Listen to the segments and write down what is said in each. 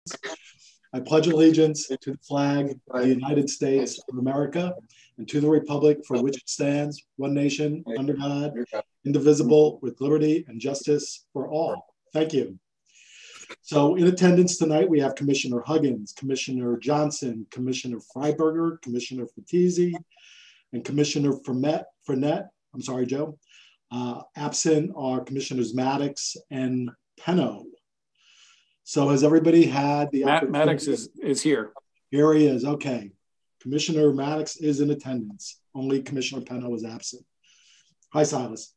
I pledge allegiance to the flag of the United States of America and to the republic for which it stands, one nation, under God, indivisible, with liberty and justice for all. Thank you. So in attendance tonight, we have Commissioner Huggins, Commissioner Johnson, Commissioner Freiberger, Commissioner Fatizzi, and Commissioner Fournette. I'm sorry, Joe. Absent are Commissioners Maddox and Peno. So has everybody had the opportunity? Maddox is here. Here he is. Okay. Commissioner Maddox is in attendance. Only Commissioner Peno is absent. Hi, Silas.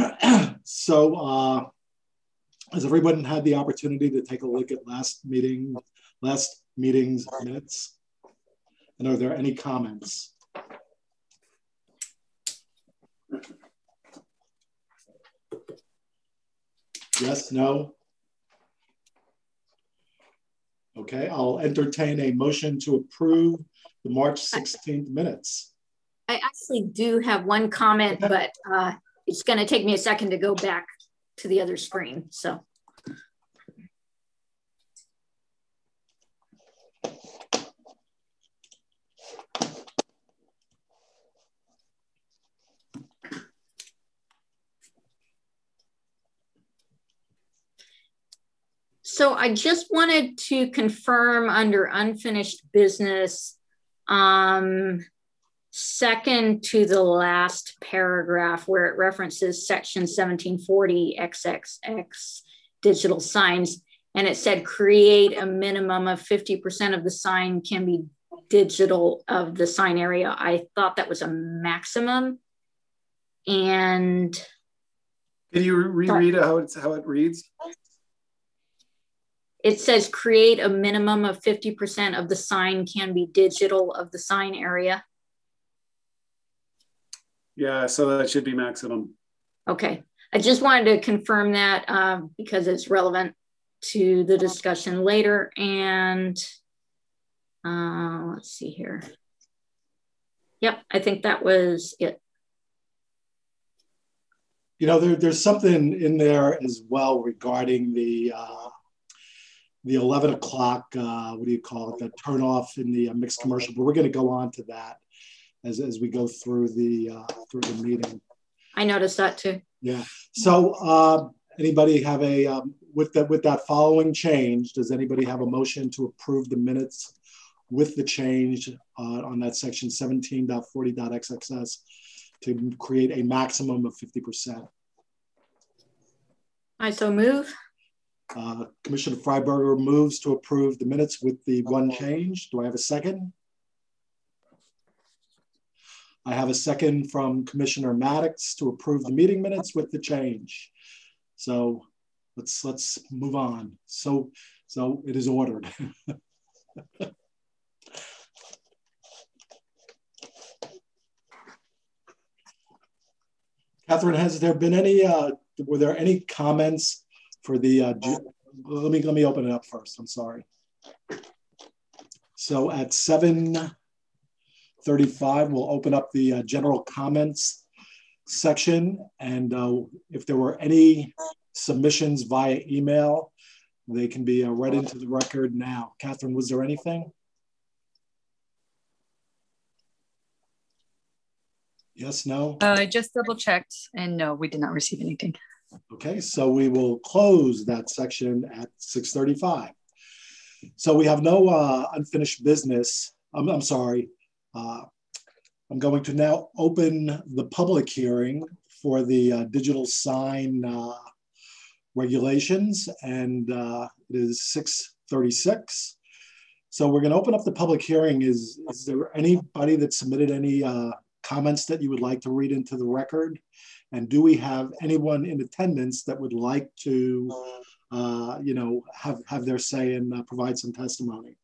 So has everyone had the opportunity to take a look at last meeting's minutes? And are there any comments? Yes, no? Okay, I'll entertain a motion to approve the March 16th minutes. I actually do have one comment, but it's going to take me a second to go back to the other screen. So. So I just wanted to confirm under unfinished business, second to the last paragraph where it references section 1740 XXX digital signs, and it said create a minimum of 50% of the sign can be digital of the sign area. I thought that was a maximum. And can you reread how it reads? It says create a minimum of 50% of the sign can be digital of the sign area. Yeah, so that should be maximum. Okay, I just wanted to confirm that because it's relevant to the discussion later. And let's see here. Yep, I think that was it. You know, there's something in there as well regarding the 11 o'clock, what do you call it, the turn off in the mixed commercial, but we're going to go on to that as we go through the meeting. I noticed that too. Yeah. So anybody have a, with that following change, does anybody have a motion to approve the minutes with the change on that section 17.40.xxs to create a maximum of 50%? I so move. Commissioner Freiberger moves to approve the minutes with the one change. Do I have a second? I have a second from Commissioner Maddox to approve the meeting minutes with the change. So let's move on. So it is ordered. Catherine, has there been any? Were there any comments for the, let me open it up first, I'm sorry. So at 7:35, we'll open up the general comments section. And if there were any submissions via email, they can be read into the record now. Catherine, was there anything? Yes, no? I just double checked and no, we did not receive anything. Okay, so we will close that section at 6:35. So we have no unfinished business. I'm sorry. I'm going to now open the public hearing for the digital sign regulations, and it is 6:36. So we're going to open up the public hearing. Is there anybody that submitted any comments that you would like to read into the record? And do we have anyone in attendance that would like to, have their say and provide some testimony?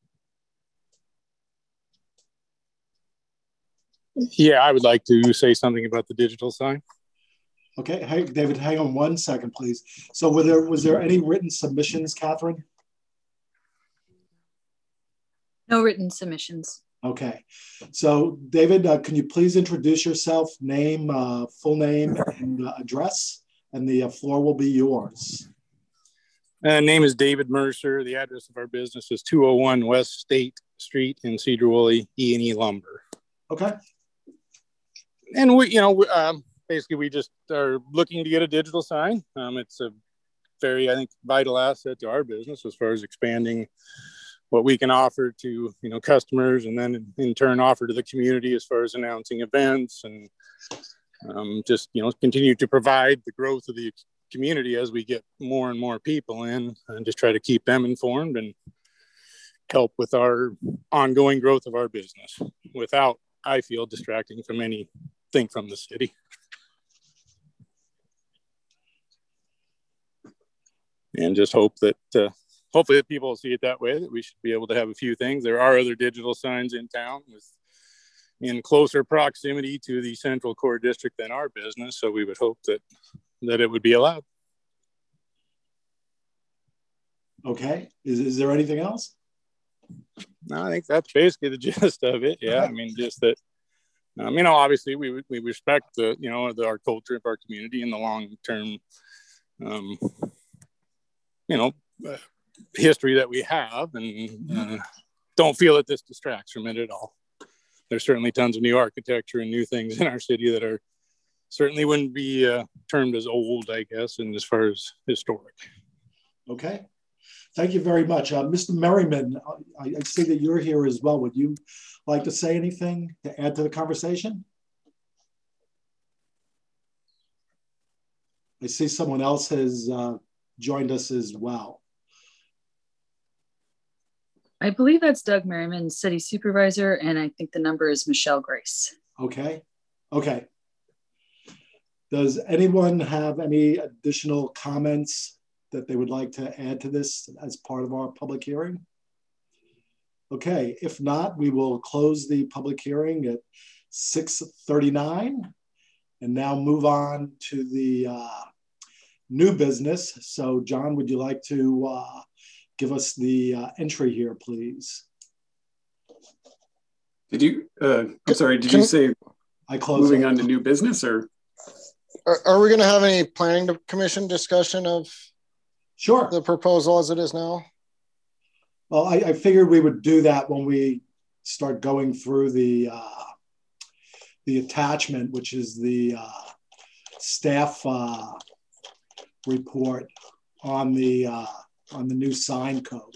Yeah, I would like to say something about the digital sign. Okay, hey, David, hang on one second, please. So was there any written submissions, Catherine? No written submissions. Okay, so David, can you please introduce yourself, name, full name, and address, and the floor will be yours. Name is David Mercer. The address of our business is 201 West State Street in Cedar Woolley, E&E Lumber. Okay. And basically we just are looking to get a digital sign. It's a very, I think, vital asset to our business as far as expanding what we can offer to, customers, and then in turn offer to the community as far as announcing events and just, continue to provide the growth of the community as we get more and more people in, and just try to keep them informed and help with our ongoing growth of our business without, I feel, distracting from anything from the city. And just hope that hopefully that people will see it that way, that we should be able to have a few things. There are other digital signs in town in closer proximity to the central core district than our business. So we would hope that it would be allowed. Okay. Is there anything else? No, I think that's basically the gist of it. Yeah. I mean, just that, obviously we respect our culture of our community and the long-term, history that we have, and don't feel that this distracts from it at all. There's certainly tons of new architecture and new things in our city that are certainly wouldn't be termed as old, I guess, and as far as historic. Okay. Thank you very much. Mr. Merriman, I see that you're here as well. Would you like to say anything to add to the conversation? I see someone else has joined us as well. I believe that's Doug Merriman, city supervisor, and I think the number is Michelle Grace. Okay. Okay. Does anyone have any additional comments that they would like to add to this as part of our public hearing? Okay, if not, we will close the public hearing at 6:39 and now move on to the new business. So John, would you like to give us the entry here, please? Did you, I'm sorry, did you say moving on to new business, or? Are we going to have any planning commission discussion of Sure. the proposal as it is now? Well, I figured we would do that when we start going through the attachment, which is the staff report on the new sign code.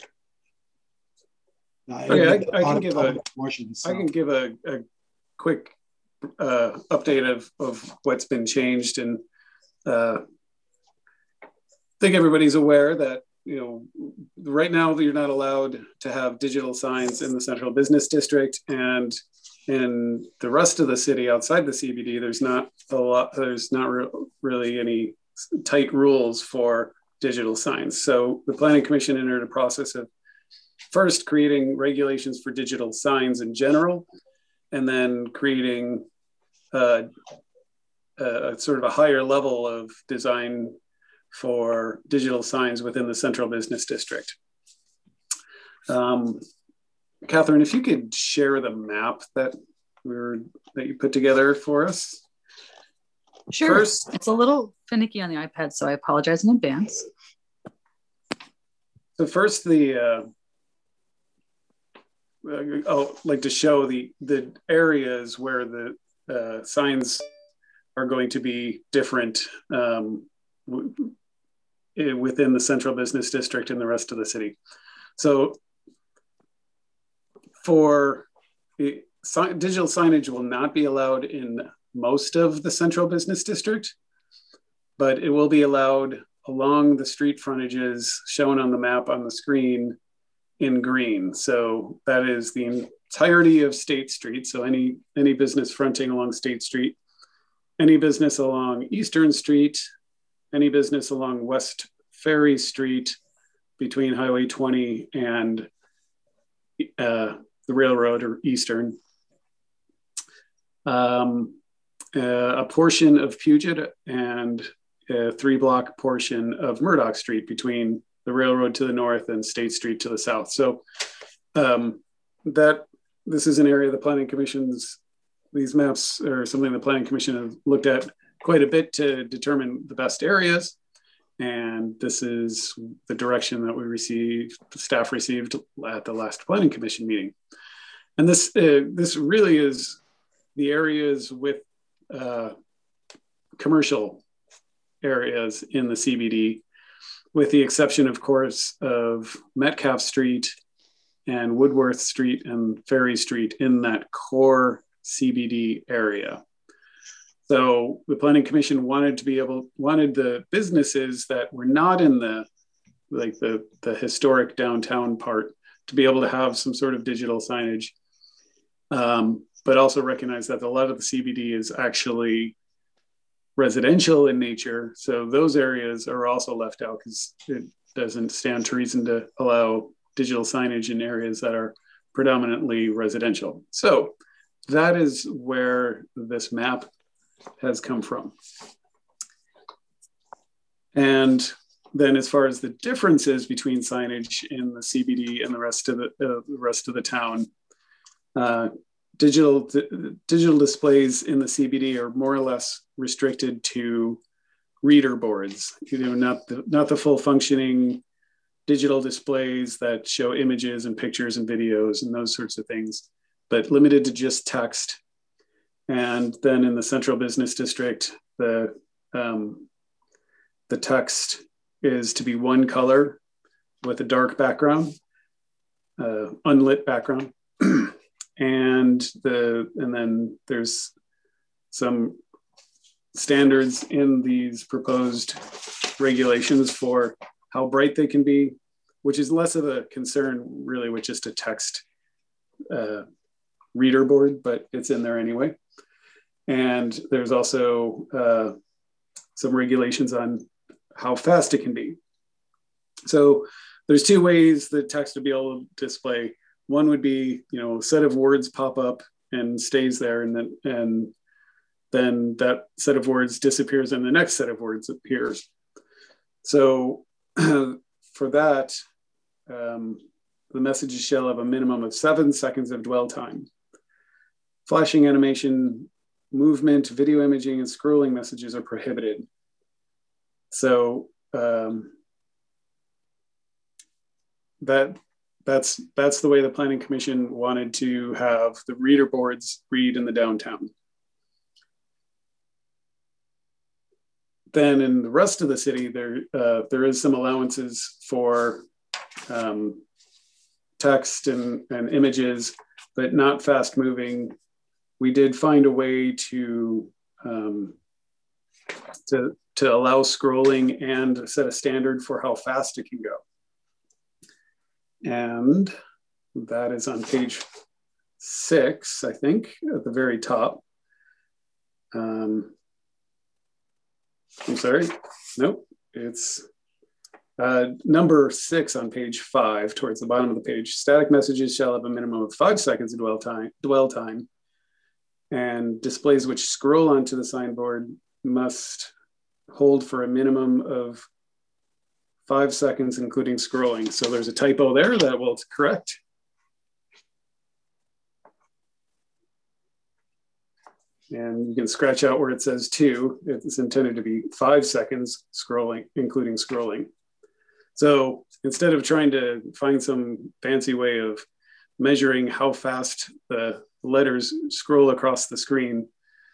I can give a quick update of what's been changed, and I think everybody's aware that right now you're not allowed to have digital signs in the central business district, and in the rest of the city outside the CBD, there's not really any tight rules for digital signs. So the Planning Commission entered a process of first creating regulations for digital signs in general, and then creating a sort of a higher level of design for digital signs within the central business district. Catherine, if you could share the map that you put together for us. Sure. First, it's a little finicky on the iPad, so I apologize in advance. So first, I'd like to show the areas where the signs are going to be different within the central business district and the rest of the city. So for digital signage will not be allowed in most of the central business district, but it will be allowed along the street frontages shown on the map on the screen in green. So that is the entirety of State Street. So any business fronting along State Street, any business along Eastern Street, any business along West Ferry Street between Highway 20 and the railroad or Eastern. A portion of Puget and a 3-block portion of Murdoch Street between the railroad to the north and State Street to the south. So this is an area the Planning Commission's, these maps are something the Planning Commission have looked at quite a bit to determine the best areas. And this is the direction that staff received at the last planning commission meeting. And this really is the areas with commercial areas in the CBD, with the exception, of course, of Metcalf Street and Woodworth Street and Ferry Street in that core CBD area. So the Planning Commission wanted the businesses that were not in the historic downtown part to be able to have some sort of digital signage, but also recognize that a lot of the CBD is actually residential in nature. So those areas are also left out because it doesn't stand to reason to allow digital signage in areas that are predominantly residential. So that is where this map has come from. And then as far as the differences between signage in the CBD and the rest of the town, digital displays in the CBD are more or less restricted to reader boards, not the full functioning digital displays that show images and pictures and videos and those sorts of things, but limited to just text. And then in the central business district, the text is to be one color with a dark background, unlit background. And then there's some standards in these proposed regulations for how bright they can be, which is less of a concern really with just a text reader board, but it's in there anyway. And there's also some regulations on how fast it can be. So there's two ways the text would be able to display. One would be, a set of words pop up and stays there, and then that set of words disappears and the next set of words appears. So for that, the messages shall have a minimum of 7 seconds of dwell time. Flashing animation, movement, video imaging, and scrolling messages are prohibited. So that's the way the Planning Commission wanted to have the reader boards read in the downtown. Then in the rest of the city, there is some allowances for text and images, but not fast moving. We did find a way to allow scrolling and set a standard for how fast it can go. And that is on page 6, I think, at the very top. I'm sorry, nope, it's number 6 on page 5 towards the bottom of the page. Static messages shall have a minimum of 5 seconds of dwell time, and displays which scroll onto the signboard must hold for a minimum of 5 seconds, including scrolling. So there's a typo there that will correct. And you can scratch out where it says 2. It's intended to be 5 seconds scrolling, including scrolling. So instead of trying to find some fancy way of measuring how fast the letters scroll across the screen,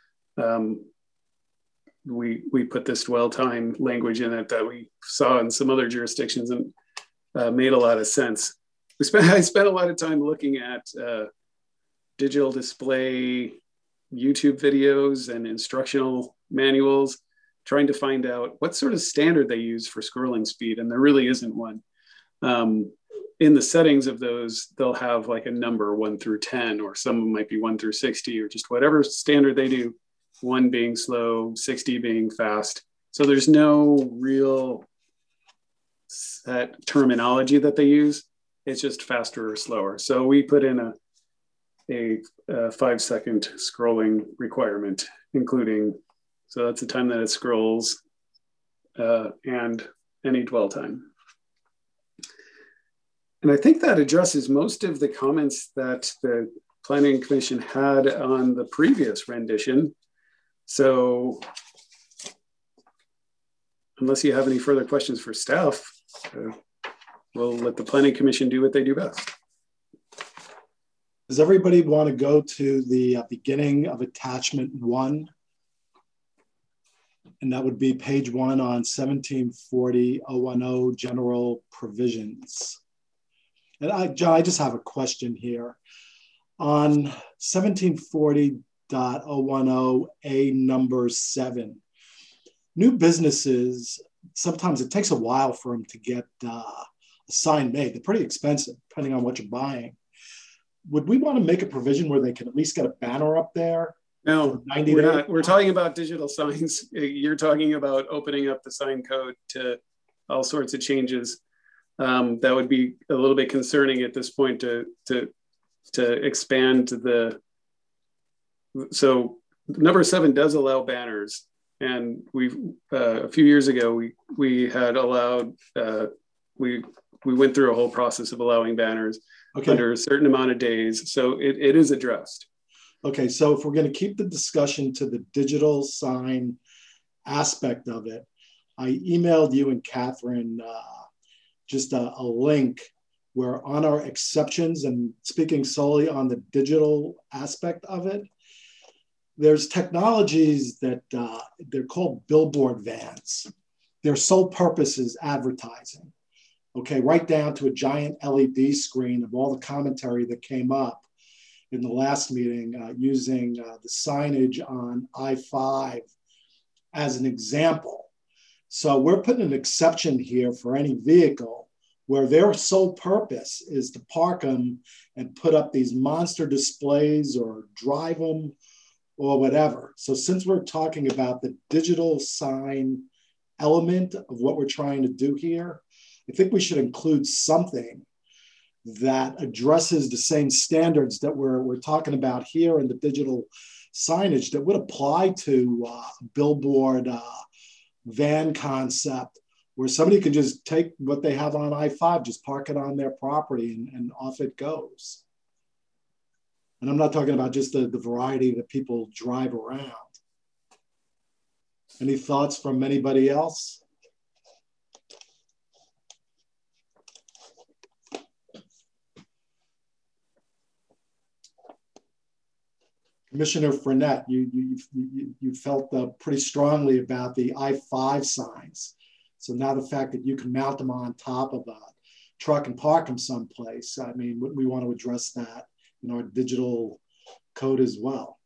we put this dwell time language in it that we saw in some other jurisdictions and made a lot of sense. I spent a lot of time looking at digital display YouTube videos and instructional manuals, trying to find out what sort of standard they use for scrolling speed, and there really isn't one. In the settings of those, they'll have like a number 1 through 10, or some of them might be 1 through 60, or just whatever standard they do, 1 being slow, 60 being fast. So there's no real set terminology that they use. It's just faster or slower. So we put in a 5-second scrolling requirement, including, so that's the time that it scrolls and any dwell time. And I think that addresses most of the comments that the Planning Commission had on the previous rendition. So unless you have any further questions for staff, we'll let the Planning Commission do what they do best. Does everybody want to go to the beginning of attachment 1? And that would be page 1 on 1740-010 general provisions. And John, I just have a question here. On 1740.010A number 7, new businesses, sometimes it takes a while for them to get a sign made. They're pretty expensive, depending on what you're buying. Would we want to make a provision where they can at least get a banner up there? No, we're not. We're talking about digital signs. You're talking about opening up the sign code to all sorts of changes. That would be a little bit concerning at this point to expand the. So number 7 does allow banners, and we've a few years ago we had allowed we went through a whole process of allowing banners under a certain amount of days. So it is addressed. Okay, so if we're going to keep the discussion to the digital sign aspect of it, I emailed you and Catherine just a link where on our exceptions, and speaking solely on the digital aspect of it, there's technologies that they're called billboard vans. Their sole purpose is advertising. Okay, right down to a giant LED screen of all the commentary that came up in the last meeting using the signage on I-5 as an example. So we're putting an exception here for any vehicle where their sole purpose is to park them and put up these monster displays or drive them or whatever. So since we're talking about the digital sign element of what we're trying to do here, I think we should include something that addresses the same standards that we're talking about here in the digital signage that would apply to billboard van concept, where somebody can just take what they have on I-5, just park it on their property and off it goes. And I'm not talking about just the variety that people drive around. Any thoughts from anybody else? Commissioner Frenette, you felt pretty strongly about the I-5 signs. So now the fact that you can mount them on top of a truck and park them someplace, I mean, we want to address that in our digital code as well.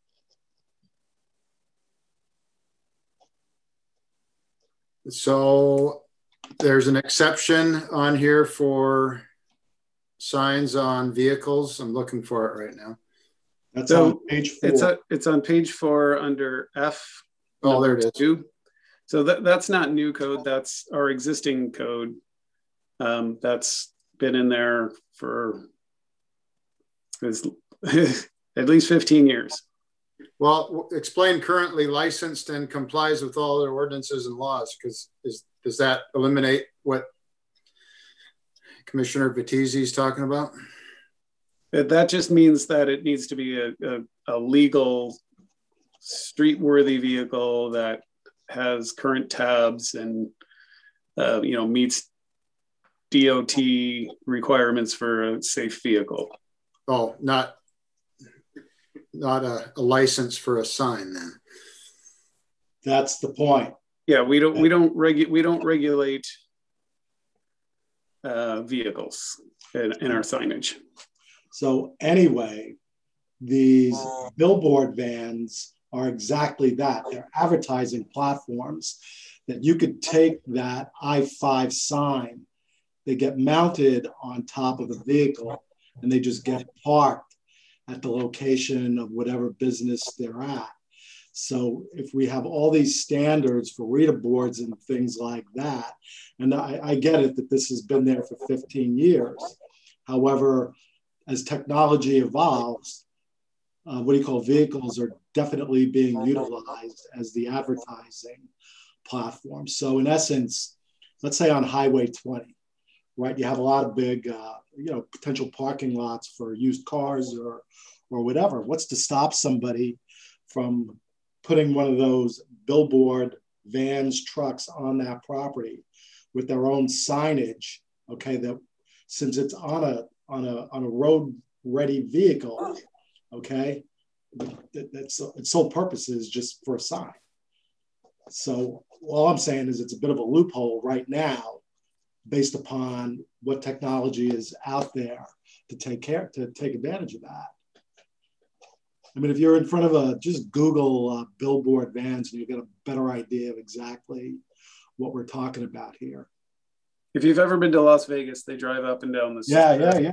So there's an exception on here for signs on vehicles. I'm looking for it right now. That's on page 4. It's on page 4 under F. Oh, there it is. 2. So that's not new code. That's our existing code. That's been in there for at least 15 years. Well, explain currently licensed and complies with all their ordinances and laws, because does that eliminate what Commissioner Vettese is talking about? That just means that it needs to be a legal, street-worthy vehicle that has current tabs and meets DOT requirements for a safe vehicle. Oh, not a license for a sign then. That's the point. Yeah, we don't regulate vehicles in our signage. So anyway, these billboard vans are exactly that. They're advertising platforms that you could take that I-5 sign, they get mounted on top of the vehicle, and they just get parked at the location of whatever business they're at. So if we have all these standards for reader boards and things like that, and I get it that this has been there for 15 years. However, as technology evolves, vehicles are definitely being utilized as the advertising platform. So in essence, let's say on Highway 20, right? You have a lot of big, potential parking lots for used cars or whatever. What's to stop somebody from putting one of those billboard vans, trucks on that property with their own signage, okay, that since it's on a road ready vehicle, okay, its sole purpose is just for a sign. So all I'm saying is it's a bit of a loophole right now based upon what technology is out there to take advantage of that. I mean, if you're in front of just Google billboard vans and you get a better idea of exactly what we're talking about here. If you've ever been to Las Vegas, they drive up and down the street.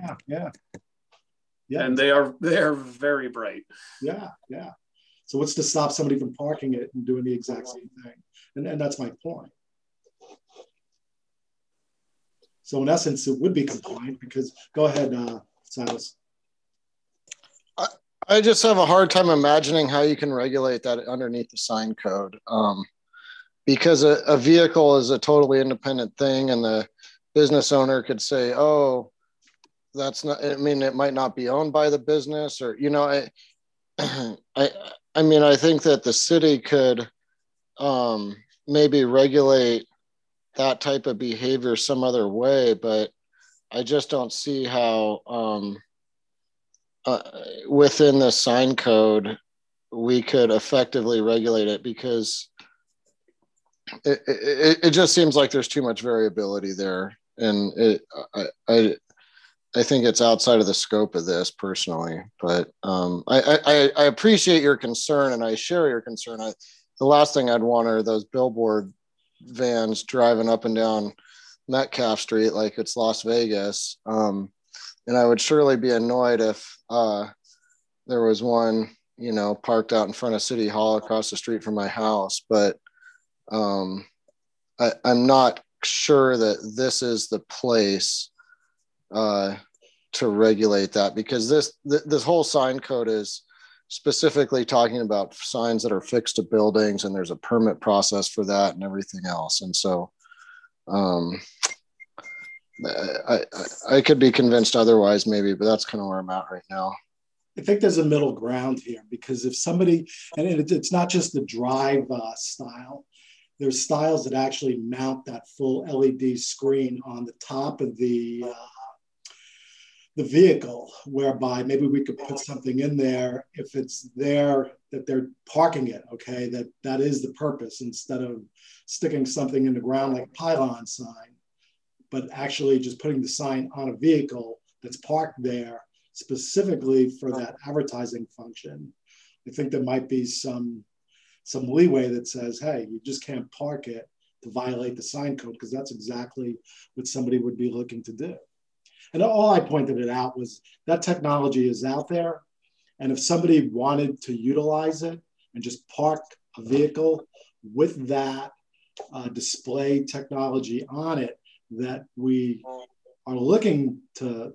Yeah. And they are very bright. Yeah. So what's to stop somebody from parking it and doing the exact same thing? And that's my point. So in essence, it would be compliant because, go ahead, Silas. I just have a hard time imagining how you can regulate that underneath the sign code. Because a vehicle is a totally independent thing, and the business owner could say, oh, that's not, I mean, it might not be owned by the business, or, you know, I mean, I think that the city could maybe regulate that type of behavior some other way, but I just don't see how within the sign code we could effectively regulate it, because it just seems like there's too much variability there, and I think it's outside of the scope of this personally. But I appreciate your concern, and I share your concern. The last thing I'd want are those billboard vans driving up and down Metcalf Street like it's Las Vegas. And I would surely be annoyed if there was one, you know, parked out in front of City Hall across the street from my house. But I'm not sure that this is the place to regulate that, because this whole sign code is specifically talking about signs that are fixed to buildings, and there's a permit process for that and everything else. And so I could be convinced otherwise maybe, but that's kind of where I'm at right now. I think there's a middle ground here, because if somebody, and it's not just the drive style, there's styles that actually mount that full LED screen on the top of the vehicle, whereby maybe we could put something in there if it's there that they're parking it, okay, that is the purpose, instead of sticking something in the ground like a pylon sign, but actually just putting the sign on a vehicle that's parked there specifically for that advertising function. I think there might be some leeway that says, hey, you just can't park it to violate the sign code, because that's exactly what somebody would be looking to do. And all I pointed it out was that technology is out there. And if somebody wanted to utilize it and just park a vehicle with that display technology on it, that we are looking to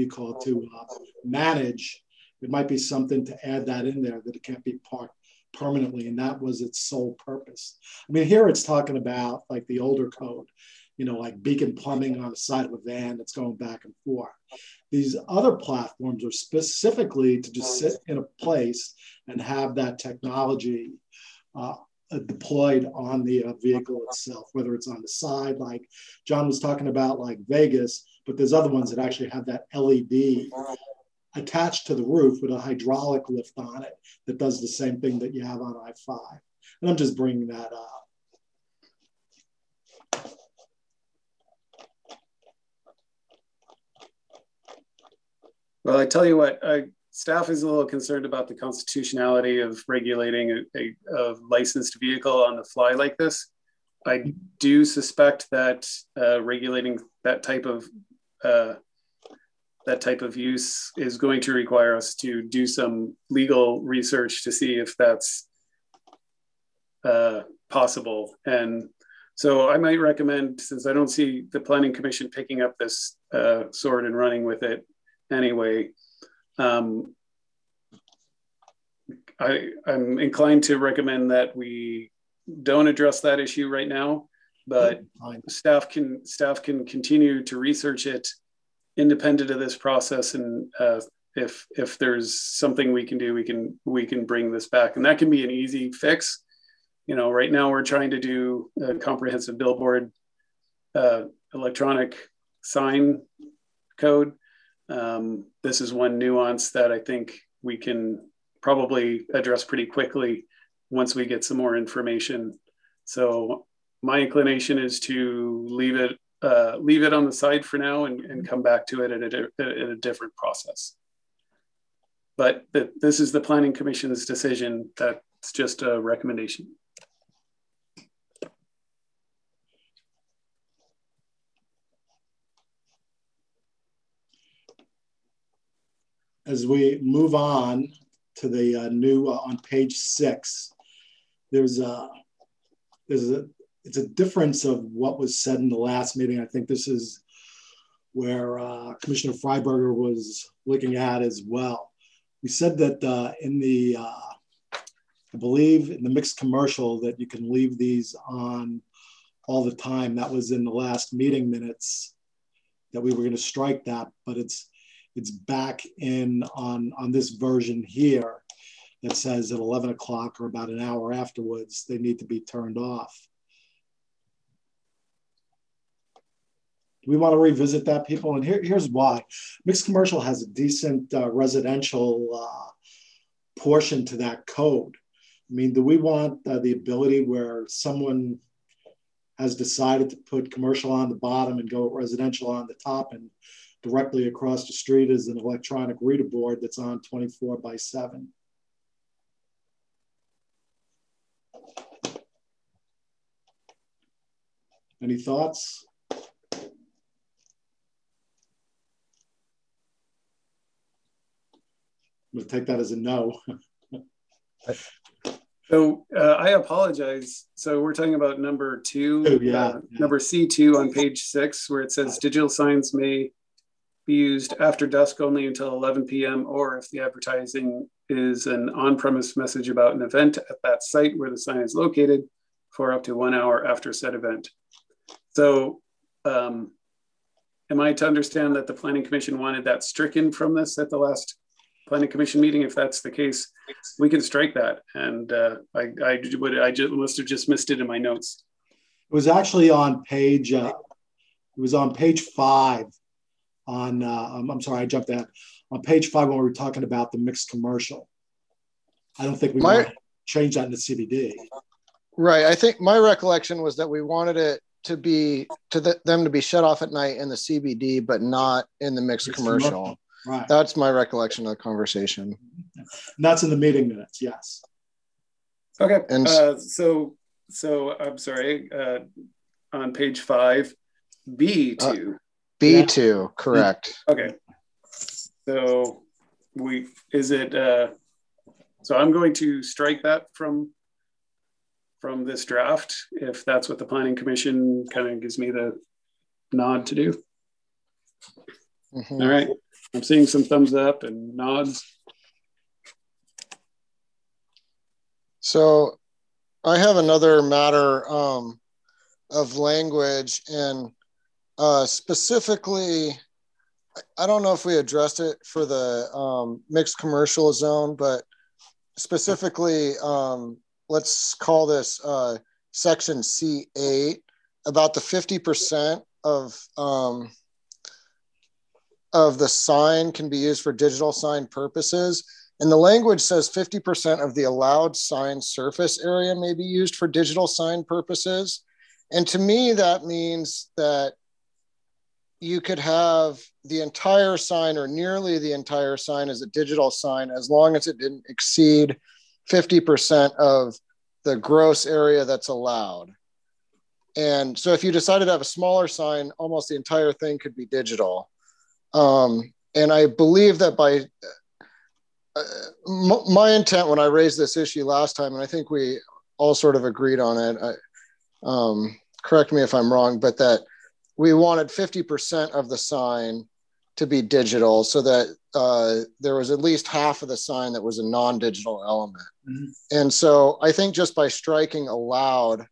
manage, it might be something to add that in there, that it can't be parked permanently. And that was its sole purpose. I mean, here it's talking about like the older code, you know, like beacon plumbing on the side of a van that's going back and forth. These other platforms are specifically to just sit in a place and have that technology deployed on the vehicle itself, whether it's on the side, like John was talking about, like Vegas, but there's other ones that actually have that LED attached to the roof with a hydraulic lift on it that does the same thing that you have on I-5. And I'm just bringing that up. Well, I tell you what, staff is a little concerned about the constitutionality of regulating a licensed vehicle on the fly like this. I do suspect that regulating that type of use is going to require us to do some legal research to see if that's possible. And so I might recommend, since I don't see the Planning Commission picking up this sword and running with it anyway, I'm inclined to recommend that we don't address that issue right now, but staff can continue to research it independent of this process, and if there's something we can do, we can bring this back, and that can be an easy fix. right now we're trying to do a comprehensive billboard electronic sign code. This is one nuance that I think we can probably address pretty quickly once we get some more information. So my inclination is to leave it on the side for now and come back to it at a different process. But this is the Planning Commission's decision. That's just a recommendation. As we move on to the new on page 6, it's a difference of what was said in the last meeting. I think this is where Commissioner Freiberger was looking at as well. We said that in the, I believe in the mixed commercial, that you can leave these on all the time. That was in the last meeting minutes that we were going to strike that, but it's back in on this version here that says at 11 o'clock or about an hour afterwards, they need to be turned off. Do we want to revisit that, people? And here's why. Mixed commercial has a decent residential portion to that code. I mean, do we want the ability where someone has decided to put commercial on the bottom and go residential on the top, and directly across the street is an electronic reader board that's on 24/7? Any thoughts? I'm going to take that as a no. So I apologize. So we're talking about number 2, number C2 on page 6, where it says digital signs may be used after dusk only until 11 p.m. or if the advertising is an on-premise message about an event at that site where the sign is located for up to 1 hour after said event. So am I to understand that the Planning Commission wanted that stricken from this at the last Planning Commission meeting? If that's the case, we can strike that. And I must have just missed it in my notes. It was actually on page, it was on page 5 on, I'm sorry, I jumped ahead. On page 5 when we were talking about the mixed commercial. I don't think we might change that in the CBD. Right. I think my recollection was that we wanted it to be, them to be shut off at night in the CBD, but not in the mixed commercial. Right. That's my recollection of the conversation. And that's in the meeting minutes, yes. Okay. And so I'm sorry, on page 5, B2. B2, correct. Okay. So so I'm going to strike that from this draft, if that's what the Planning Commission kind of gives me the nod to do. Mm-hmm. All right. I'm seeing some thumbs up and nods. So I have another matter of language, and specifically, I don't know if we addressed it for the mixed commercial zone, but specifically, let's call this section C8, about the 50% of the sign can be used for digital sign purposes. And the language says 50% of the allowed sign surface area may be used for digital sign purposes. And to me, that means that you could have the entire sign or nearly the entire sign as a digital sign, as long as it didn't exceed 50% of the gross area that's allowed. And so if you decided to have a smaller sign, almost the entire thing could be digital. And I believe that by my intent when I raised this issue last time, and I think we all sort of agreed on it, correct me if I'm wrong, but that we wanted 50% of the sign to be digital, so that there was at least half of the sign that was a non-digital element. Mm-hmm. And so I think just by striking allowed,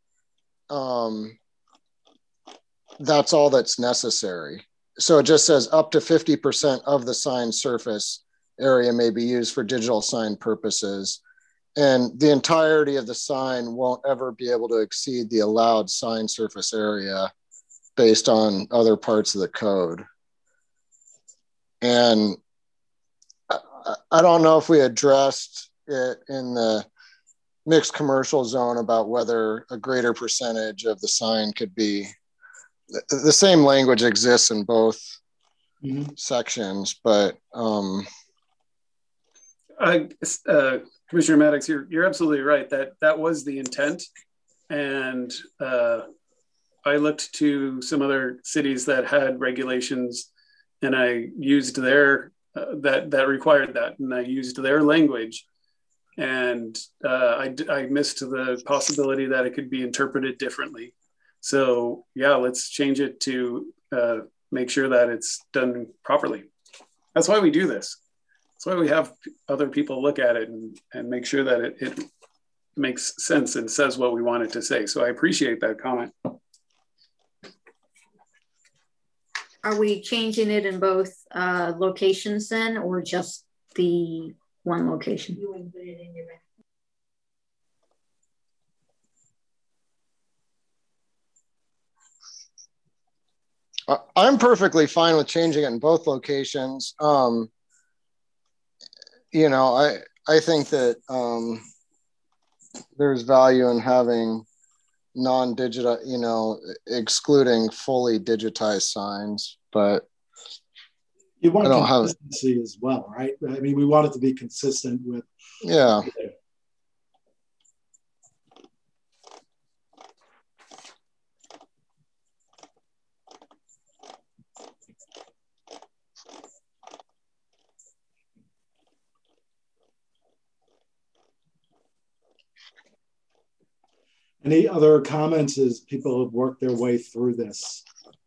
that's all that's necessary. So it just says up to 50% of the sign surface area may be used for digital sign purposes. and the entirety of the sign won't ever be able to exceed the allowed sign surface area based on other parts of the code. And I don't know if we addressed it in the mixed commercial zone about whether a greater percentage of the sign could be, the same language exists in both sections, but Commissioner Maddox, you're absolutely right. That was the intent. And I looked to some other cities that had regulations, and I used their, that required that, and I used their language. And I missed the possibility that it could be interpreted differently. So yeah, let's change it to make sure that it's done properly. That's why we do this. That's why we have other people look at it and make sure that it makes sense and says what we want it to say. So I appreciate that comment. Are we changing it in both locations then, or just the one location? You wouldn't put it in your I'm perfectly fine with changing it in both locations. You know, I think that there's value in having non-digital, you know, excluding fully digitized signs, but you want consistency as well, right? I mean, we want it to be consistent with. Yeah. Any other comments as people have worked their way through this?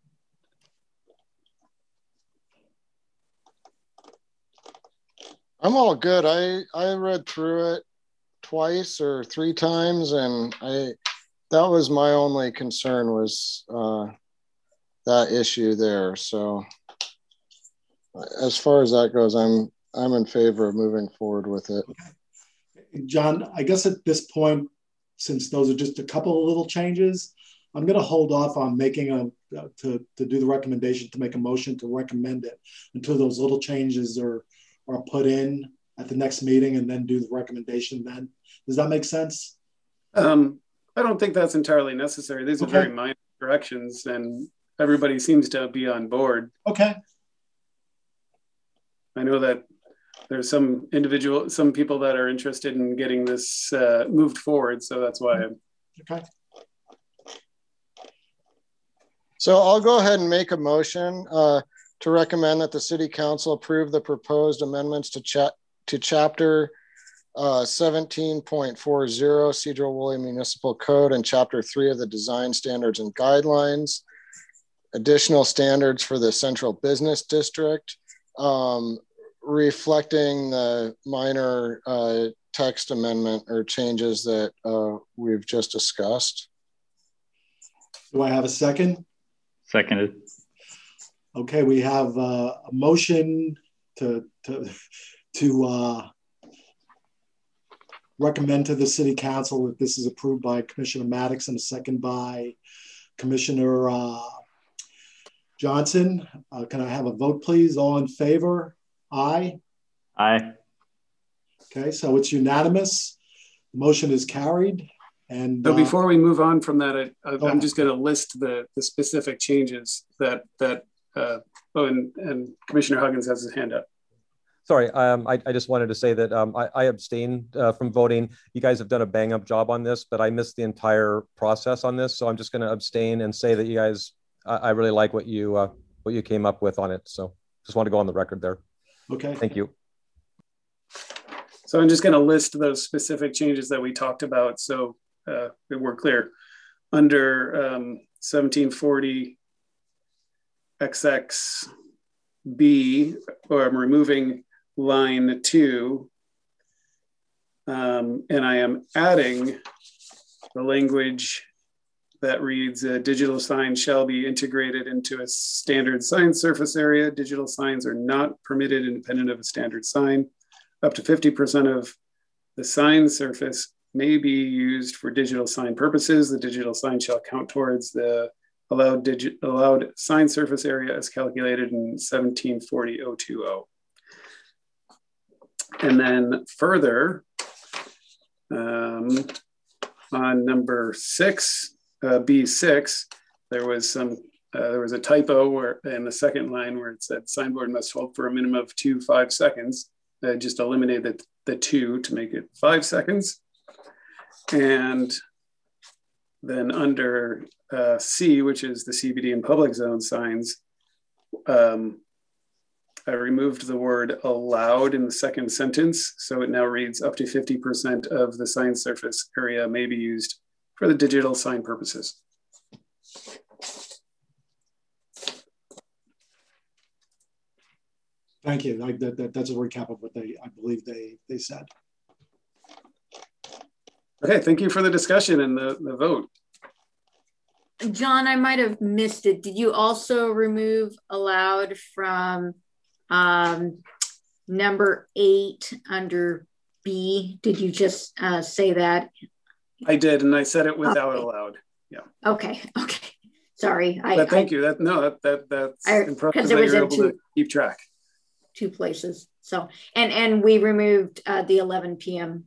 I'm all good. I read through it twice or three times, and that was my only concern was that issue there. So as far as that goes, I'm in favor of moving forward with it. Okay. John, I guess at this point, since those are just a couple of little changes, I'm going to hold off on making to do the recommendation, to make a motion to recommend it until those little changes are put in at the next meeting, and then do the recommendation then. Does that make sense? I don't think that's entirely necessary. These are very minor corrections, and everybody seems to be on board. Okay. I know that there's some people that are interested in getting this moved forward. So that's why okay. So I'll go ahead and make a motion to recommend that the City Council approve the proposed amendments to Chapter 17.40 Sedro-Woolley Municipal Code and Chapter 3 of the Design Standards and Guidelines, additional standards for the Central Business District, reflecting the minor text amendment or changes that we've just discussed. Do I have a second? Seconded. Okay, we have a motion to recommend to the City Council that this is approved by Commissioner Maddox, and a second by Commissioner Johnson. Can I have a vote, please? All in favor? Aye. Aye. Okay, so it's unanimous. The motion is carried. And so before we move on from that, I'm just going to list the specific changes that and Commissioner Huggins has his hand up. Sorry, I just wanted to say that I abstained from voting. You guys have done a bang up job on this, but I missed the entire process on this. So I'm just going to abstain and say that you guys, I really like what you came up with on it. So just want to go on the record there. Okay. Thank you. So I'm just going to list those specific changes that we talked about. So we're clear. Under 1740 XXB, or I'm removing line 2, and I am adding the language that reads, digital signs shall be integrated into a standard sign surface area. Digital signs are not permitted independent of a standard sign. Up to 50% of the sign surface may be used for digital sign purposes. The digital sign shall count towards the allowed sign surface area as calculated in 1740-020. And then further, on number 6, B6, there was a typo where in the second line where it said signboard must hold for a minimum of 5 seconds. I just eliminated the 2 to make it 5 seconds. And then under C, which is the CBD and public zone signs, I removed the word allowed in the second sentence. So it now reads up to 50% of the sign surface area may be used for the digital sign purposes. Thank you. That's a recap of what I believe they said. Okay, thank you for the discussion and the vote. John, I might have missed it. Did you also remove allowed from number 8 under B? Did you just say that? I did, and I said it without allowed. Yeah. Okay. Sorry. But thank you. That's impressive that you're able to keep track. 2 places. So, and we removed the 11 p.m.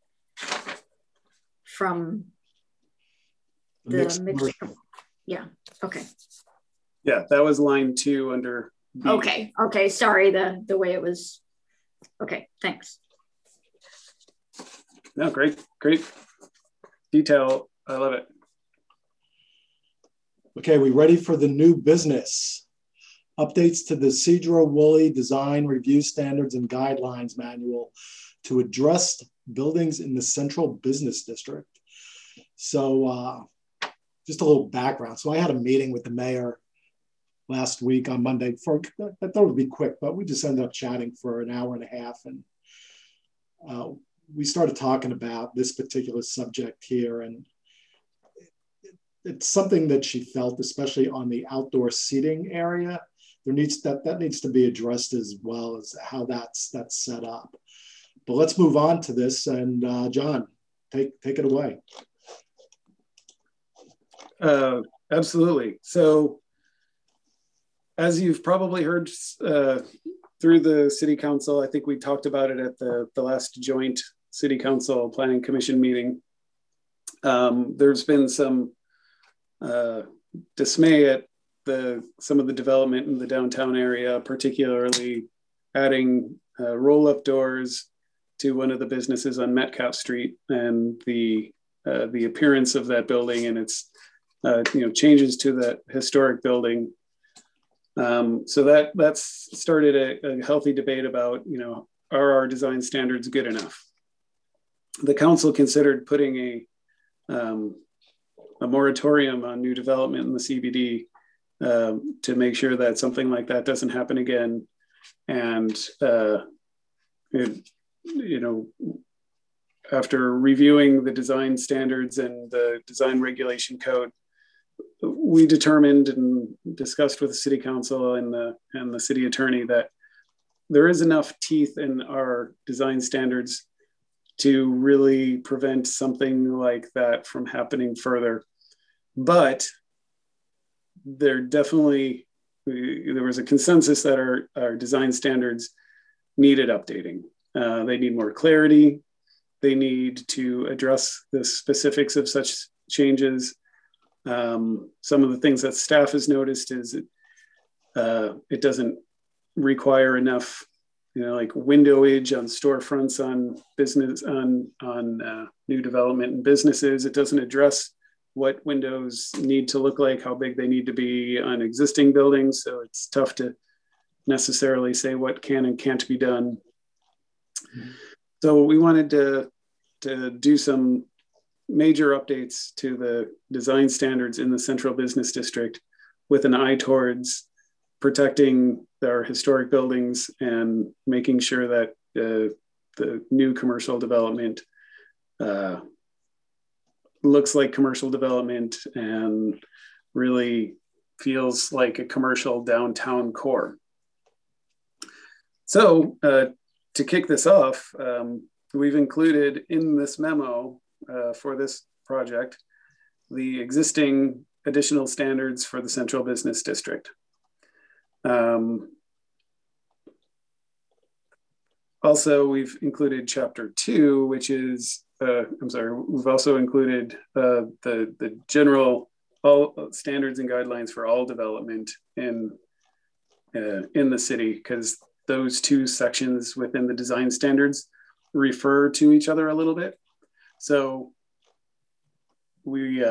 from the mixed. Yeah. Okay. Yeah, that was line 2 under B. Okay. Sorry, the way it was. Okay, thanks. No, great detail. I love it. Okay, we ready for the new business? Updates to the Sedro-Woolley Design Review Standards and Guidelines Manual to address buildings in the Central Business District. So just a little background. So I had a meeting with the mayor last week on Monday. I thought it would be quick, but we just ended up chatting for an hour and a half. And we started talking about this particular subject here. And it's something that she felt, especially on the outdoor seating area, that needs to be addressed as well as how that's set up. But let's move on to this. And John, take it away. Absolutely. So as you've probably heard through the city council, I think we talked about it at the last joint city council planning commission meeting. There's been some dismay at some of the development in the downtown area, particularly adding roll-up doors to one of the businesses on Metcalf Street, and the appearance of that building and its changes to that historic building. So that's started a healthy debate about, are our design standards good enough? The council considered putting a moratorium on new development in the CBD to make sure that something like that doesn't happen again. And, after reviewing the design standards and the design regulation code, we determined and discussed with the city council and the city attorney that there is enough teeth in our design standards to really prevent something like that from happening further. But there was a consensus that our design standards needed updating. They need more clarity. They need to address the specifics of such changes. Some of the things that staff has noticed is it doesn't require enough, like windowage on storefronts, on business, on new development and businesses. It doesn't address what windows need to look like, how big they need to be on existing buildings. So it's tough to necessarily say what can and can't be done. Mm-hmm. So we wanted to do some major updates to the design standards in the Central Business District with an eye towards protecting our historic buildings and making sure that the new commercial development looks like commercial development and really feels like a commercial downtown core. So to kick this off, we've included in this memo for this project the existing additional standards for the Central Business District. Also, we've included chapter 2, which is, we've also included the general standards and guidelines for all development in the city, because those two sections within the design standards refer to each other a little bit. So we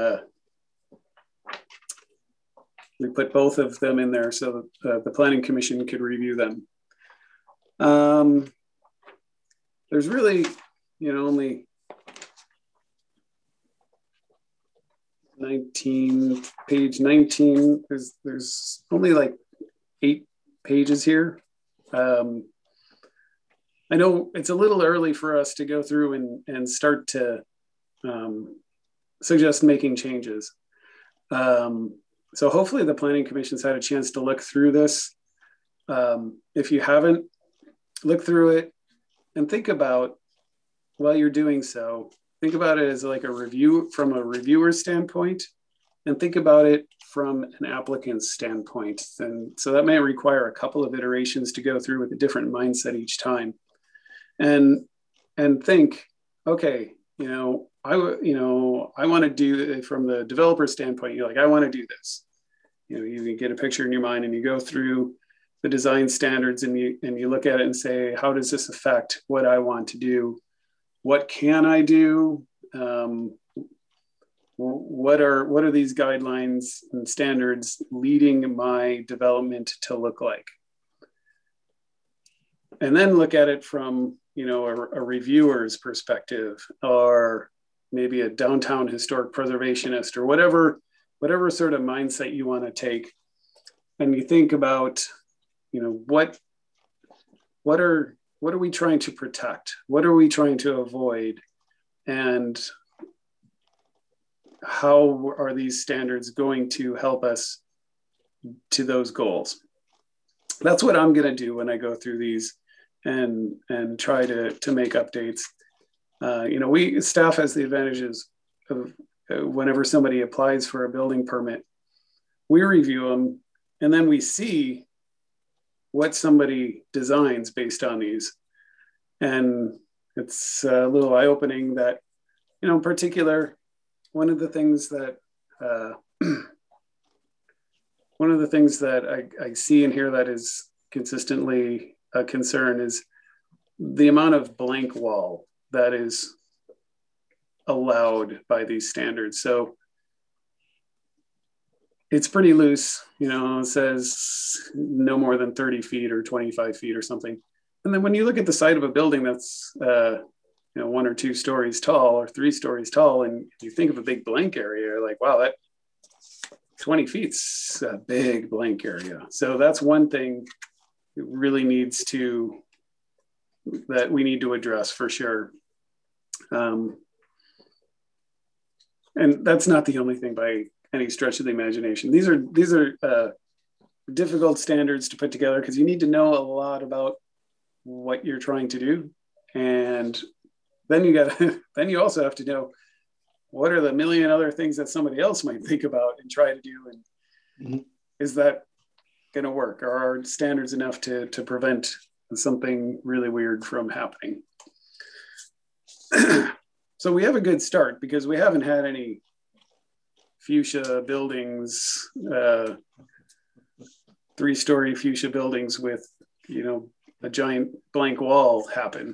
put both of them in there so that the Planning Commission could review them. There's really, only 19, page 19, there's only like 8 pages here. I know it's a little early for us to go through and start to suggest making changes. So hopefully the Planning Commission's had a chance to look through this. If you haven't, look through it and think about, while you're doing so, think about it as like a review from a reviewer standpoint, and think about it from an applicant's standpoint. And so that may require a couple of iterations to go through with a different mindset each time. And think, okay, I want to do it from the developer standpoint. You're like, I want to do this. You can get a picture in your mind and you go through the design standards and you look at it and say, how does this affect what I want to do? What can I do? What are these guidelines and standards leading my development to look like? And then look at it from, a reviewer's perspective, or maybe a downtown historic preservationist, or whatever sort of mindset you want to take. And you think about, what are we trying to protect? What are we trying to avoid? And how are these standards going to help us to those goals? That's what I'm going to do when I go through these and try to make updates. Staff has the advantages of whenever somebody applies for a building permit, we review them and then we see what somebody designs based on these. And it's a little eye-opening that, in particular, one of the things that I see in here that is consistently a concern is the amount of blank wall that is allowed by these standards. So it's pretty loose, it says no more than 30 feet or 25 feet or something. And then when you look at the side of a building that's 1 or 2 stories tall or 3 stories tall, and you think of a big blank area, you're like, wow, that 20 feet's a big blank area. So that's one thing that really that we need to address for sure. And that's not the only thing by any stretch of the imagination. These are difficult standards to put together because you need to know a lot about what you're trying to do. And then you also have to know what are the million other things that somebody else might think about and try to do. And is that going to work? Are our standards enough to prevent something really weird from happening? So we have a good start because we haven't had any fuchsia buildings, 3-story fuchsia buildings with, a giant blank wall happen.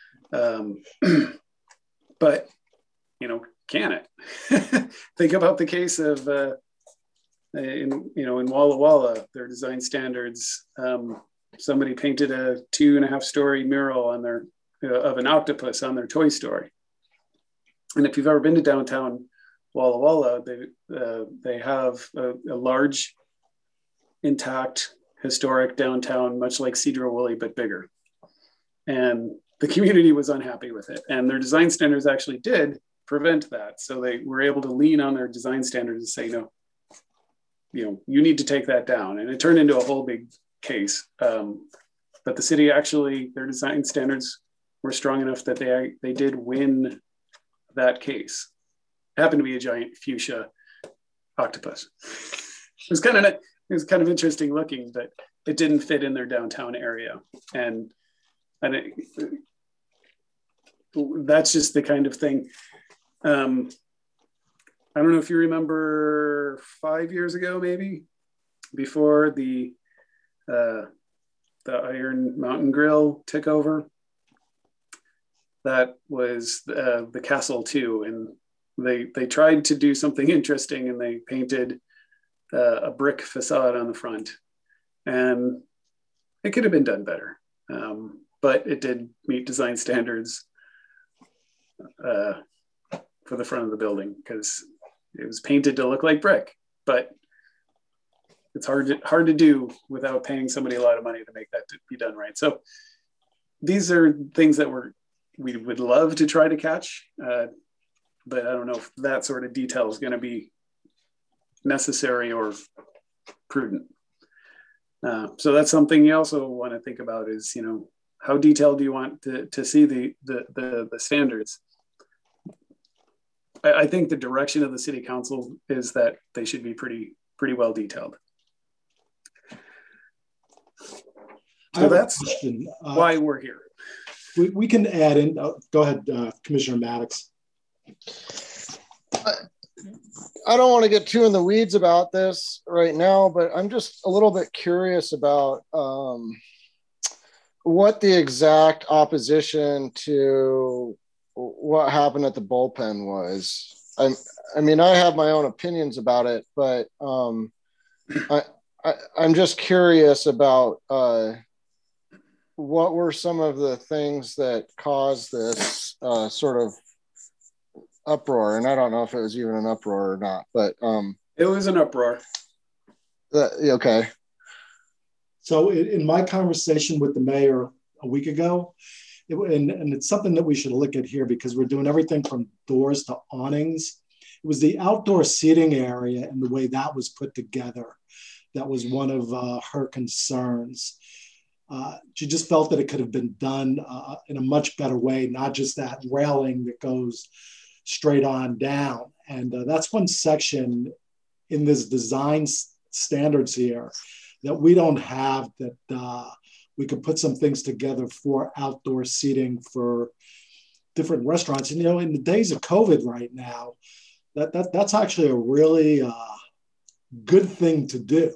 But, can it? Think about the case of, in Walla Walla, their design standards, somebody painted a 2.5-story mural on of an octopus on their toy story. And if you've ever been to downtown Walla Walla, they have a large, intact, historic downtown, much like Cedro Woolley, but bigger. And the community was unhappy with it. And their design standards actually did prevent that. So they were able to lean on their design standards and say, no, you need to take that down. And it turned into a whole big case. But the city actually, their design standards were strong enough that they did win that case. It happened to be a giant fuchsia octopus. It was kind of interesting looking, but it didn't fit in their downtown area, and that's just the kind of thing. I don't know if you remember 5 years ago, maybe before the Iron Mountain Grill took over. That was the Castle 2, and they tried to do something interesting, and they painted a brick facade on the front, and it could have been done better, but it did meet design standards for the front of the building because it was painted to look like brick, but it's hard to do without paying somebody a lot of money to make that be done right. So these are things that we would love to try to catch, but I don't know if that sort of detail is going to be necessary or prudent. So that's something you also want to think about is, how detailed do you want to see the standards? I think the direction of the city council is that they should be pretty well detailed. So that's why we're here. We can add in, go ahead, Commissioner Maddox. I don't want to get too in the weeds about this right now, but I'm just a little bit curious about what the exact opposition to what happened at the bullpen was. I mean, I have my own opinions about it, but I'm just curious about what were some of the things that caused this sort of uproar. And I don't know if it was even an uproar or not, but it was an uproar. Okay. So in my conversation with the mayor a week ago, and it's something that we should look at here because we're doing everything from doors to awnings. It was the outdoor seating area and the way that was put together. That was one of her concerns. She just felt that it could have been done in a much better way, not just that railing that goes straight on down. And that's one section in this design standards here that we don't have, that we could put some things together for outdoor seating for different restaurants. And, in the days of COVID right now, that's actually a really good thing to do.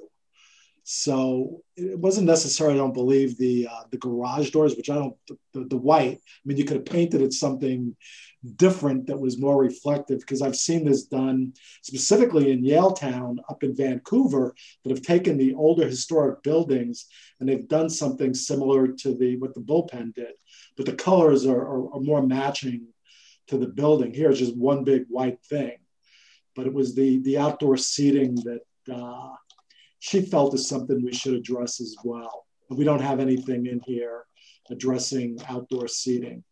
So it wasn't necessary, I don't believe, the garage doors, which the white, I mean, you could have painted it something different that was more reflective, because I've seen this done specifically in Yaletown up in Vancouver that have taken the older historic buildings and they've done something similar to what the bullpen did, but the colors are more matching to the building. Here it's just one big white thing, but it was the outdoor seating that she felt is something we should address as well. And we don't have anything in here addressing outdoor seating.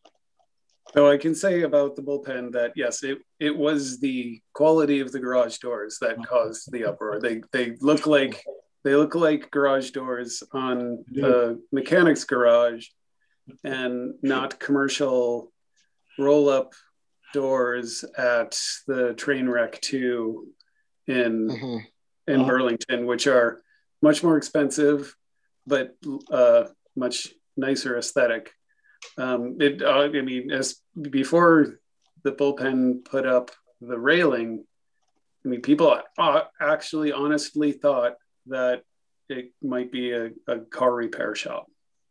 So I can say about the bullpen that yes, it was the quality of the garage doors that caused the uproar. They look like garage doors on the mechanic's garage, and not commercial roll-up doors at the Trainwreck 2 in Burlington, which are much more expensive, but much nicer aesthetic. I mean, as before the bullpen put up the railing, I mean, people actually honestly thought that it might be a car repair shop.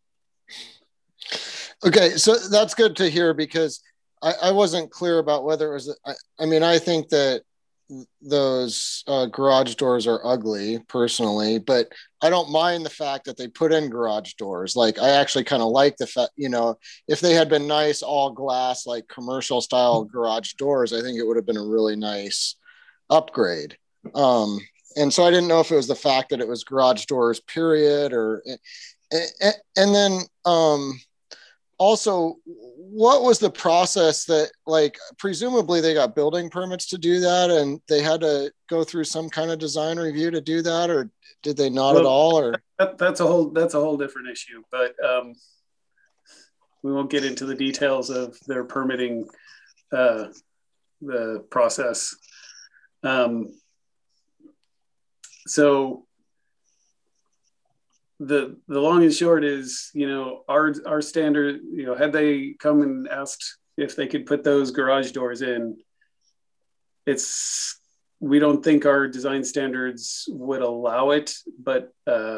Okay, so that's good to hear, because I wasn't clear about whether it was, I mean, I think that those garage doors are ugly personally, but I don't mind the fact that they put in garage doors. Like, I actually kind of like the fact, if they had been nice all glass, like commercial style garage doors, I think it would have been a really nice upgrade. And so I didn't know if it was the fact that it was garage doors period, and then also, what was the process that, like, presumably they got building permits to do that and they had to go through some kind of design review to do that, or did they not at all? Or that's a whole different issue. But we won't get into the details of their permitting the process. So the long and short is, our standard, had they come and asked if they could put those garage doors in, we don't think our design standards would allow it, but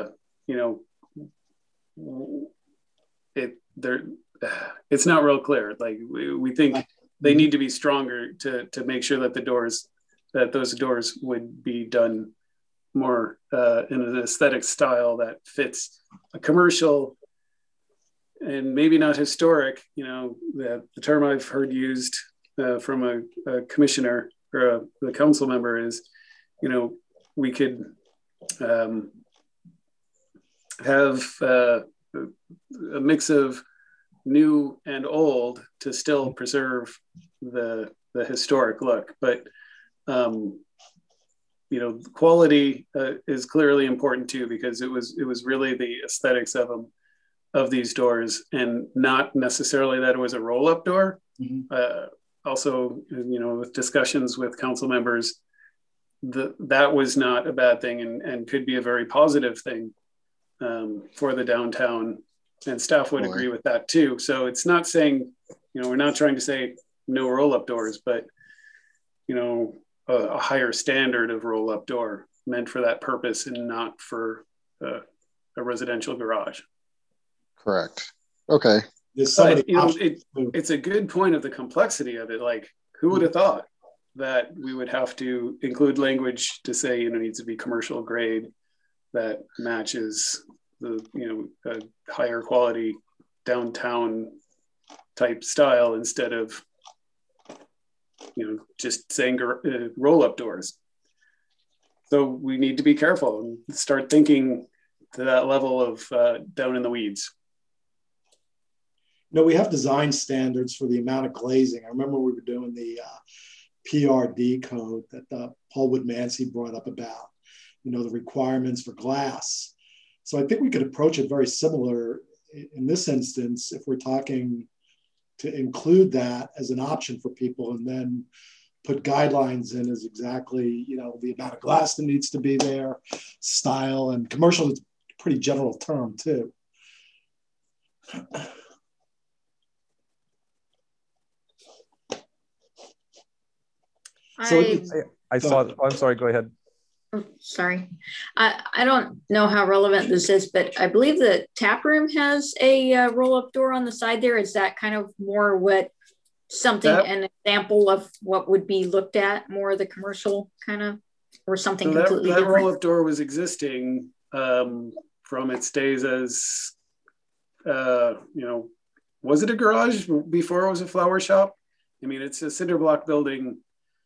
it's not real clear. Like we think they need to be stronger to make sure that those doors would be done more in an aesthetic style that fits a commercial and maybe not historic. The term I've heard used from a commissioner or the council member is, we could have a mix of new and old to still preserve the historic look, but quality is clearly important too, because it was really the aesthetics of these doors, and not necessarily that it was a roll-up door. Also, with discussions with council members, that was not a bad thing and could be a very positive thing for the downtown, and staff would agree with that too. So it's not saying, we're not trying to say no roll-up doors, but a higher standard of roll-up door meant for that purpose and not for a residential garage. Correct. Okay. But, it's a good point of the complexity of it. Like, who would have thought that we would have to include language to say, it needs to be commercial grade that matches the, a higher quality downtown type style, instead of, just saying roll-up doors. So we need to be careful and start thinking to that level of down in the weeds. We have design standards for the amount of glazing. I remember we were doing the PRD code that Paul Woodmansey brought up about, the requirements for glass. So I think we could approach it very similar in this instance, if we're talking to include that as an option for people, and then put guidelines in as exactly, the amount of glass that needs to be there, style, and commercial is a pretty general term too. I saw, I'm sorry, go ahead. Oh, sorry. I don't know how relevant this is, but I believe the tap room has a roll-up door on the side there. Is that kind of more an example of what would be looked at, more of the commercial kind of, or something completely different? That roll-up door was existing from its days as, was it a garage before it was a flower shop? I mean, it's a cinder block building,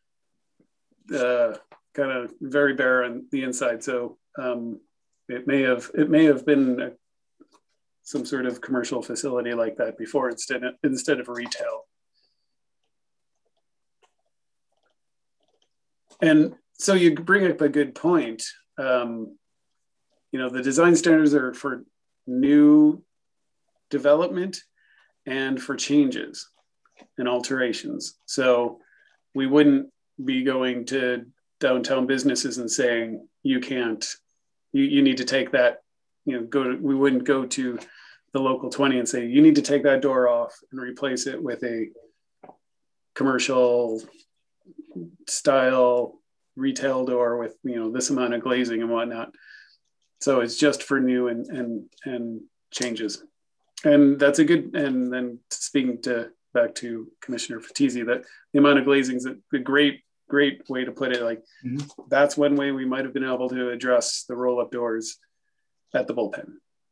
kind of very bare on the inside. So it may have been some sort of commercial facility like that before, instead of retail. And so you bring up a good point. The design standards are for new development and for changes and alterations. So we wouldn't be going to downtown businesses and saying, you need to take that, we wouldn't go to the local 20 and say, you need to take that door off and replace it with a commercial style retail door with, this amount of glazing and whatnot. So it's just for new and changes. And that's a good, and then speaking back to Commissioner Fatizzi, that the amount of glazing is a great way to put it. Like, that's one way we might have been able to address the roll-up doors at the bullpen.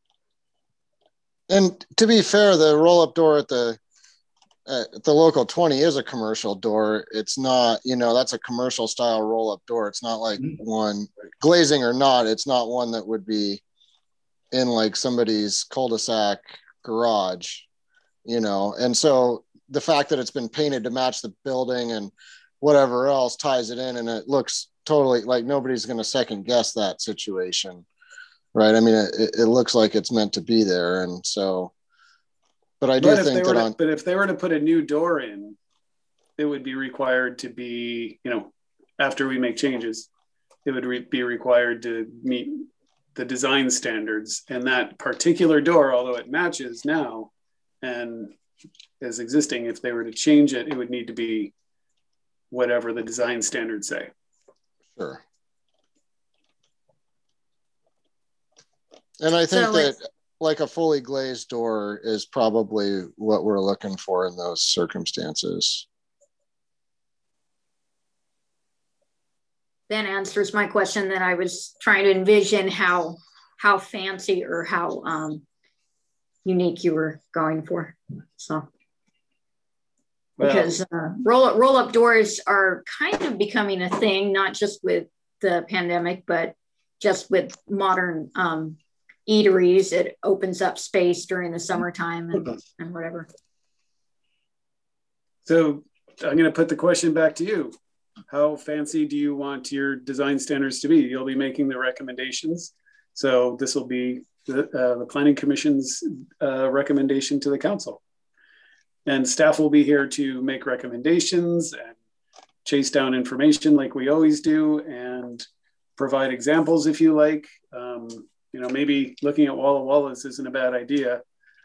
And to be fair, the roll-up door at the local 20 is a commercial door. It's not, that's a commercial style roll-up door. It's not like one, glazing or not, it's not one that would be in like somebody's cul-de-sac garage, and so the fact that it's been painted to match the building and whatever else ties it in, and it looks totally like nobody's going to second guess that situation, right? I mean, it looks like it's meant to be there. And so But I do think but if they were to put a new door in, it would be required to be, after we make changes, it would be required to meet the design standards. And that particular door, although it matches now and is existing, if they were to change it, it would need to be whatever the design standards say. Sure. And I think that like a fully glazed door is probably what we're looking for in those circumstances. That answers my question that I was trying to envision how fancy or how unique you were going for. So, because roll up doors are kind of becoming a thing, not just with the pandemic, but just with modern eateries. It opens up space during the summertime and whatever. So I'm going to put the question back to you. How fancy do you want your design standards to be? You'll be making the recommendations. So this will be the Planning Commission's recommendation to the council. And staff will be here to make recommendations and chase down information like we always do and provide examples if you like. Maybe looking at Walla Walla's isn't a bad idea.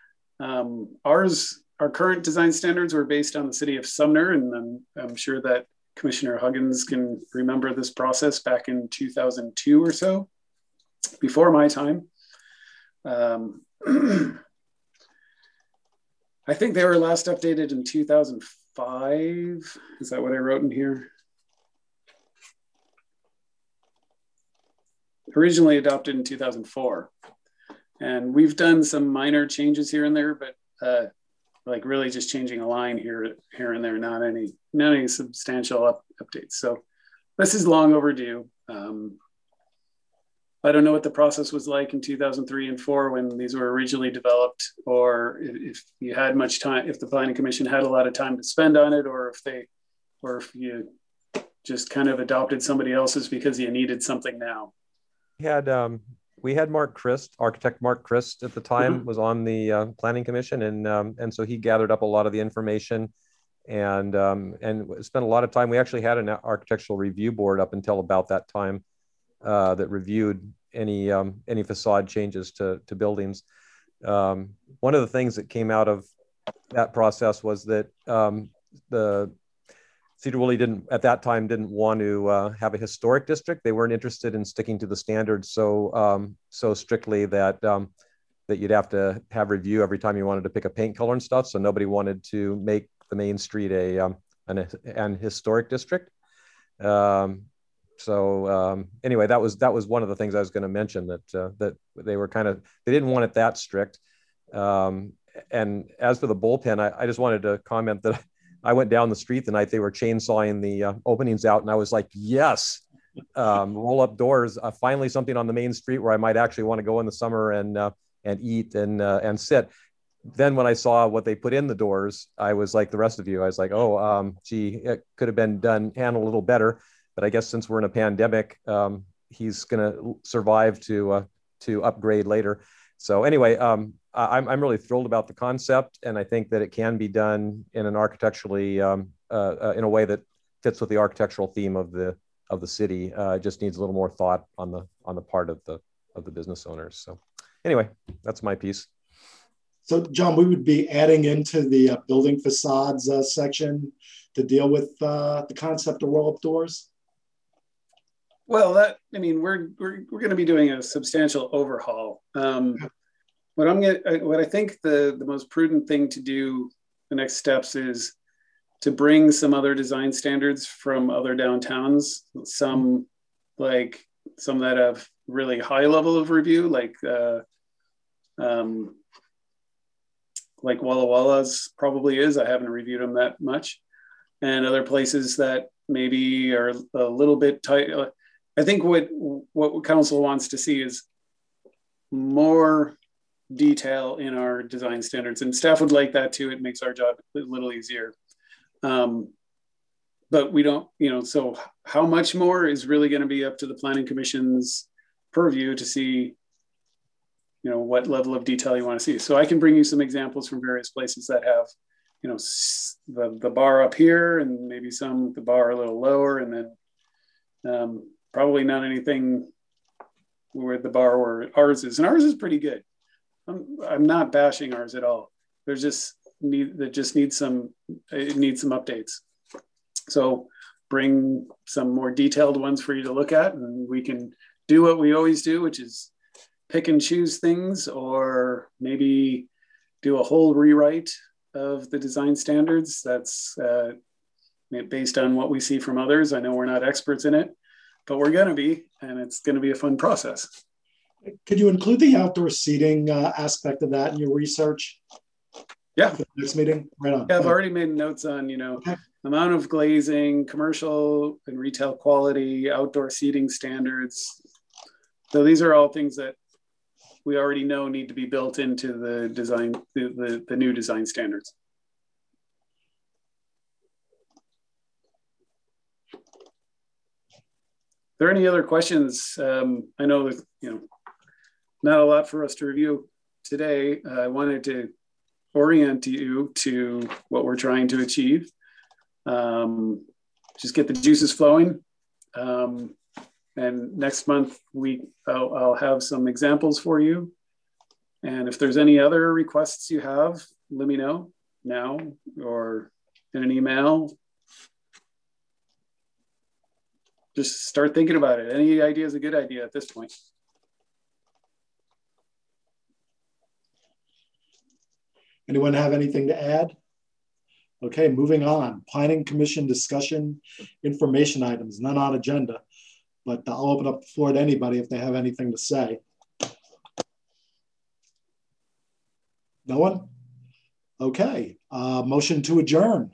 Our current design standards were based on the city of Sumner, and I'm sure that Commissioner Huggins can remember this process back in 2002 or so, before my time. I think they were last updated in 2005. Is that what I wrote in here? Originally adopted in 2004. And we've done some minor changes here and there, but like really just changing a line here and there, not any substantial updates. So this is long overdue. I don't know what the process was like in 2003 and 4 when these were originally developed, or if you had much time, if the Planning Commission had a lot of time to spend on it, or if you just kind of adopted somebody else's because you needed something now. We had Mark Christ, architect Mark Christ at the time, was on the Planning Commission, and so he gathered up a lot of the information and spent a lot of time. We actually had an architectural review board up until about that time that reviewed any facade changes to buildings. One of the things that came out of that process was that the Cedar Woolley didn't want to have a historic district. They weren't interested in sticking to the standards so strictly that you'd have to have review every time you wanted to pick a paint color and stuff. So nobody wanted to make the main street an historic district. Anyway, that was one of the things I was going to mention, that they didn't want it that strict. And as for the bullpen, I just wanted to comment that I went down the street the night they were chainsawing the openings out, and I was like, yes, roll up doors, finally something on the main street where I might actually want to go in the summer and eat and sit. Then when I saw what they put in the doors, I was like the rest of you. I was like, gee, it could have been handled a little better. But I guess since we're in a pandemic, he's going to survive to upgrade later. So anyway, I'm really thrilled about the concept, and I think that it can be done in an architecturally in a way that fits with the architectural theme of the city. It just needs a little more thought on the part of the business owners. So anyway, that's my piece. So John, we would be adding into the building facades section to deal with the concept of roll-up doors. Well, we're going to be doing a substantial overhaul. What I think the most prudent thing to do, the next steps, is to bring some other design standards from other downtowns. Some that have really high level of review, like Walla Walla's probably is. I haven't reviewed them that much, and other places that maybe are a little bit tight. I think what council wants to see is more detail in our design standards, and staff would like that too. It makes our job a little easier. But we don't, so how much more is really going to be up to the Planning Commission's purview to see, you know, what level of detail you want to see. So I can bring you some examples from various places that have, you know, the bar up here and maybe some the bar a little lower, and then probably not anything where the bar where ours is. And ours is pretty good. I'm not bashing ours at all. There's just needs some updates. So bring some more detailed ones for you to look at, and we can do what we always do, which is pick and choose things, or maybe do a whole rewrite of the design standards. That's based on what we see from others. I know we're not experts in it, but we're going to be, and it's going to be a fun process. Could you include the outdoor seating aspect of that in your research? Yeah. For the next meeting? Right on. Yeah, I've already made notes on, you know, amount of glazing, commercial and retail quality, outdoor seating standards. So these are all things that we already know need to be built into the design, the new design standards. Are there any other questions? I know that, you know, not a lot for us to review today. I wanted to orient you to what we're trying to achieve. Just get the juices flowing. And next month, I'll have some examples for you. And if there's any other requests you have, let me know now or in an email. Just start thinking about it. Any idea is a good idea at this point. Anyone have anything to add? Okay, moving on. Planning Commission discussion, information items, none on agenda, but I'll open up the floor to anybody if they have anything to say. No one? Okay, motion to adjourn.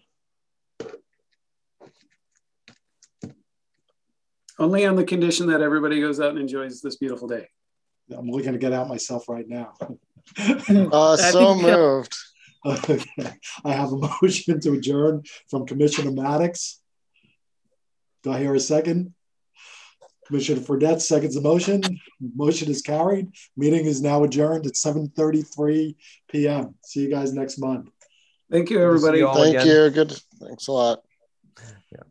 Only on the condition that everybody goes out and enjoys this beautiful day. I'm looking to get out myself right now. So moved. Okay. I have a motion to adjourn from Commissioner Maddox. Do I hear a second? Commissioner Fredette seconds the motion. Motion is carried. Meeting is now adjourned at 7:33 p.m. See you guys next month. Thank you, everybody. Thank you. Good. Thanks a lot. Yeah.